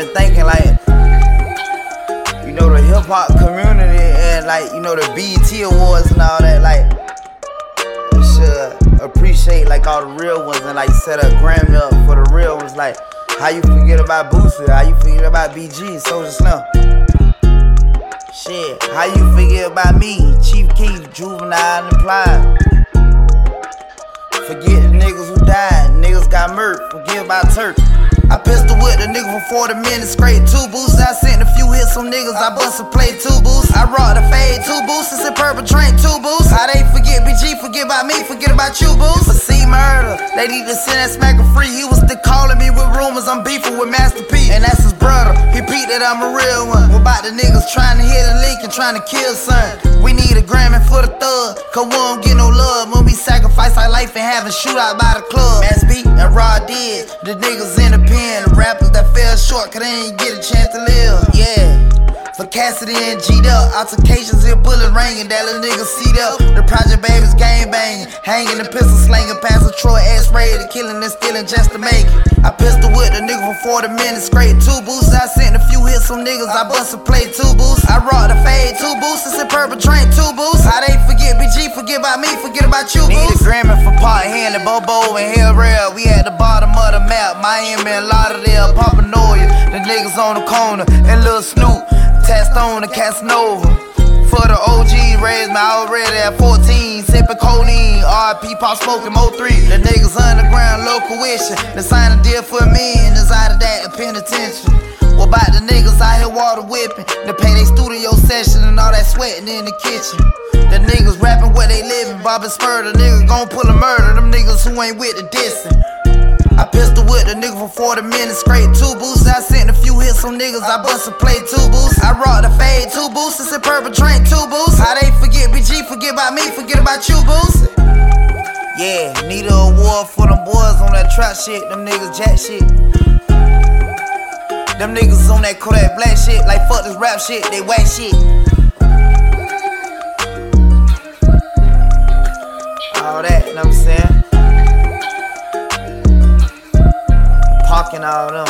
been thinking like, you know, the hip hop community and like, you know, the BET Awards and all that, like, we should appreciate like all the real ones and like set a Grammy up for the real ones. Like, how you forget about Boosie? How you forget about BG, Soulja Slim? Shit, how you forget about me, Chief Keef, Juvenile and Plies? Forget the niggas who died, niggas got murked, forget about Turk. I pistol with the nigga for 40 minutes straight, 2 boosts. I sent a few hits on niggas, I bust a play 2 boosts. I rock the fade, 2 boosts, and purple train 2 boosts. How they forget BG, forget about me, forget about you boosts. For C murder, they need to send that smacker free. He was still calling me with rumors, I'm beefing with Master P, and that's his brother. He peeped that I'm a real one. What about the niggas trying to hit a leak and trying to kill son? We need a Grammy for the thug, cause we don't get no love when we sacrifice our life and have a shootout by the club. Mass B and Rod did, the niggas in the pen. The rappers that fell short cause they ain't get a chance to live. Yeah, for Cassidy and G'd up, altercations and bullet ringing, that little nigga seat up. The Project Babies gang banging, hanging the pistol slinging, past a Troy X-ray, the killing and stealing just to make it. I pistol with the nigga for 40 minutes straight, 2 boosts. I sent a few hits on niggas, I bust a play 2 boosts. I rock the fade, 2 boosts, and purple train 2 boosts. How they forget BG, forget about me, forget about you boosts. Need a Grammy for Pot Henley, Bobo and Hill Rail. We at the bottom of the map, Miami and Lauderdale, Pampanoia. The niggas on the corner, and Lil Snoop, Tastone and Casanova. For the OG, raised me already at 14, sipping codeine, RP Pop Smoking Mo3. The niggas underground, local wishing, they signed a deal for me and decided that a penitentiary. What about the niggas out here water whipping, they pay their studio session and all that sweating in the kitchen? The niggas rapping where they living, Bob and Spur, the niggas gon' pull a murder, them niggas who ain't with the dissing. I pistol with the nigga for 40 minutes straight, 2 boosts. I sent a few hits on niggas, I bust a play 2 boosts. I rock the fade, 2 boosts, and purple train 2 boosts. How they forget BG, forget about me, forget about you boosts. Yeah, need an award for them boys on that trap shit, them niggas jack shit. Them niggas on that Kodak Black shit, like fuck this rap shit, they whack shit. All that, you know what I'm saying? Parking all them.